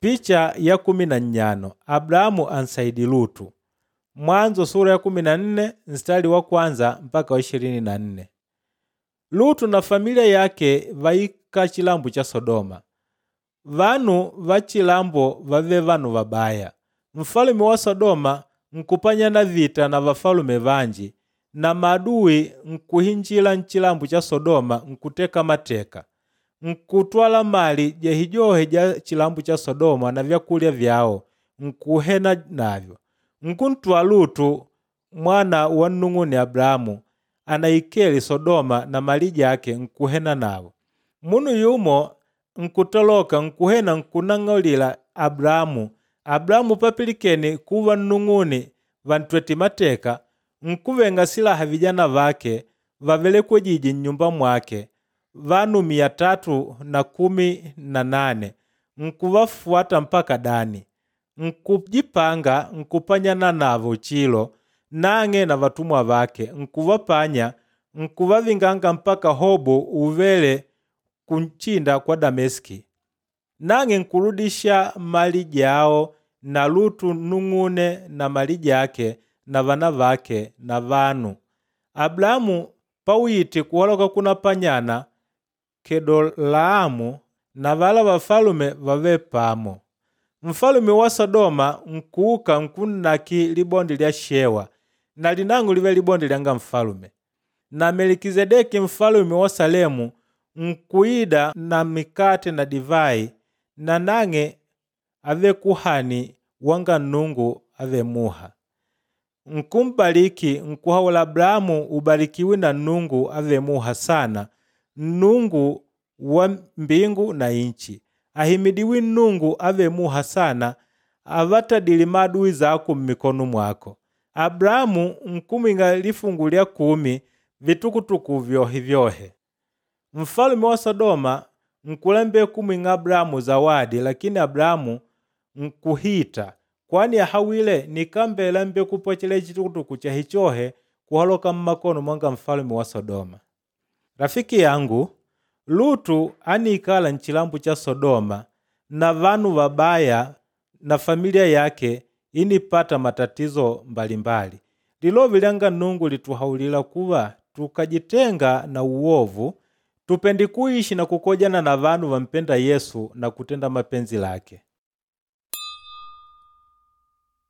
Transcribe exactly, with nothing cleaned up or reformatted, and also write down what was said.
Picha ya kumi na nyano. Abrahamu ansaidi Lutu. Mwanzo sura ya kumi na nne mstari wa kwanza mpaka wa ishirini na nne. Lutu na familia yake vaika chilambo cha Sodoma. Vanu va chilambo vave vanu vabaya. Mfalume wa Sodoma nkupanya na vita na vafalume vanji, na maadui nkuhinjila nchilambo cha Sodoma nkuteka mateka, nkutwala mali jehijohe ja chilambo cha Sodoma na vyakulya vyao nkuhena navyo. Nkuntwa Lutu mwana wa nnung'uni Abrahamu anaikeli Sodoma na mali jake nkuhena navo. Munu yumo nkutoloka nkuhena nkunang'olila Abrahamu. Abrahamu papilikeni kuva nnung'uni vantweti mateka, nkuvenga silaha vijana vake vavelekwe jiji nyumba mwake, vanu mia tatu na kumi na nane, nkuvafuata mpaka Dani. Nkujipanga nkupanyana navo chilo, nange na vatumwa vake nkuvapanya, nkuvavinganga mpaka Hobo uvele kunchinda kwa Dameski. Nange nkurudisha mali jao na Lutu nnung'une na mali jake na vana vake na vanu. Abrahamu pawiti kuholoka kuna panyana Kedolaamu na vala vafalume vave pamo. Mfalume wa Sodoma nkuuka nkunaki libondi lya Shewa, na linangu live libondi lyanga mfalume. Na Melikizedeki mfalume wa Salemu nkuida na mikate na divai, na nange ave kuhani wanga Nnungu ave muha. Nkumbaliki nkuhawula Abrahamu ubarikiwi na Nnungu ave muha sana, Nnungu wa mbingu na inchi. Ahimidiwi Nnungu ave muha sana, avatadili maadui zako mmikono mwako. Abrahamu nkuminga lifungu lya kumi vitukutuku vyohe vyohe. Mfalume wa Sodoma nkulembe kumwinga Abrahamu zawadi, lakini Abrahamu nkuhita, kwani ahawile nikambela mbe kupochele chitukutuku cha hichohe kuholoka mmakono mwanga mfalume wa Sodoma. Rafiki yangu, Lutu anikala nchilambu cha Sodoma na vanu vabaya na familia yake inipata matatizo mbalimbali. Lilovi lyanga Nnungu lituhaulila kuwa tukajitenga na uovu, tupendi kuishi na kukojana na vanu vampenda Yesu na kutenda mapenzi lake.